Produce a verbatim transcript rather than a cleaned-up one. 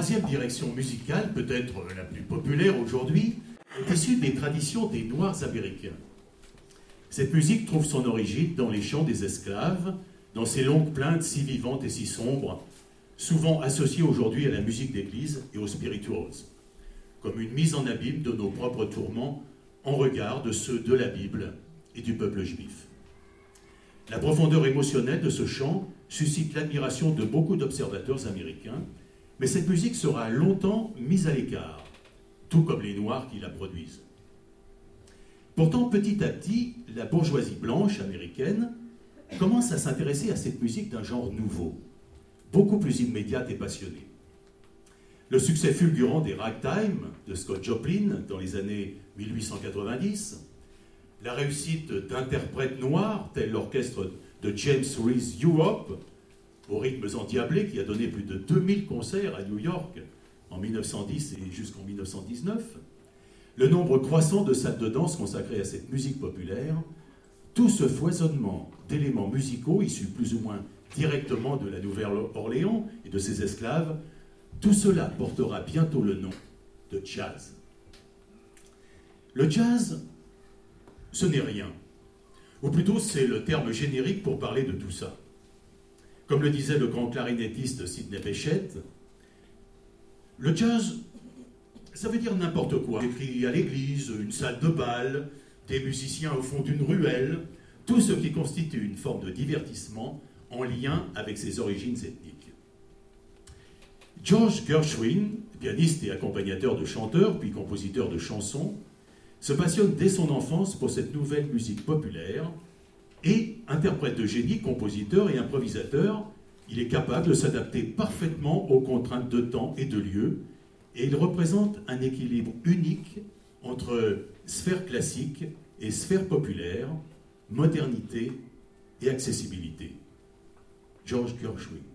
troisième direction musicale, peut-être la plus populaire aujourd'hui, est issue des traditions des Noirs américains. Cette musique trouve son origine dans les chants des esclaves, dans ces longues plaintes si vivantes et si sombres, souvent associées aujourd'hui à la musique d'église et aux spirituals, comme une mise en abîme de nos propres tourments en regard de ceux de la Bible et du peuple juif. La profondeur émotionnelle de ce chant suscite l'admiration de beaucoup d'observateurs américains, mais cette musique sera longtemps mise à l'écart, tout comme les Noirs qui la produisent. Pourtant, petit à petit, la bourgeoisie blanche américaine commence à s'intéresser à cette musique d'un genre nouveau, beaucoup plus immédiate et passionnée. Le succès fulgurant des ragtime de Scott Joplin dans les années mille huit cent quatre-vingt-dix, la réussite d'interprètes noirs tels l'orchestre de James Reese Europe, aux rythmes endiablés, qui a donné plus de deux mille concerts à New York en mille neuf cent dix et jusqu'en mille neuf cent dix-neuf, le nombre croissant de salles de danse consacrées à cette musique populaire, tout ce foisonnement d'éléments musicaux issus plus ou moins directement de la Nouvelle-Orléans et de ses esclaves, tout cela portera bientôt le nom de jazz. Le jazz, ce n'est rien, ou plutôt c'est le terme générique pour parler de tout ça. Comme le disait le grand clarinettiste Sidney Bechet, le jazz, ça veut dire n'importe quoi. Écrit à l'église, une salle de bal, des musiciens au fond d'une ruelle, tout ce qui constitue une forme de divertissement en lien avec ses origines ethniques. George Gershwin, pianiste et accompagnateur de chanteurs, puis compositeur de chansons, se passionne dès son enfance pour cette nouvelle musique populaire et, interprète de génie, compositeur et improvisateur, il est capable de s'adapter parfaitement aux contraintes de temps et de lieu, et il représente un équilibre unique entre sphère classique et sphère populaire, modernité et accessibilité. George Gershwin.